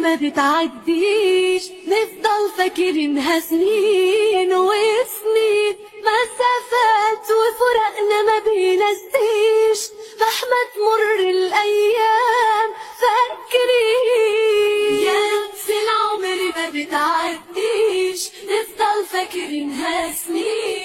ما بتعديش، نفضل فاكرينها سنين وسنين، مسافات وفراقنا ما بينسيش، مهما تمر الايام فاكرين. يا نفس العمر ما بتعديش، نفضل فاكرينها سنين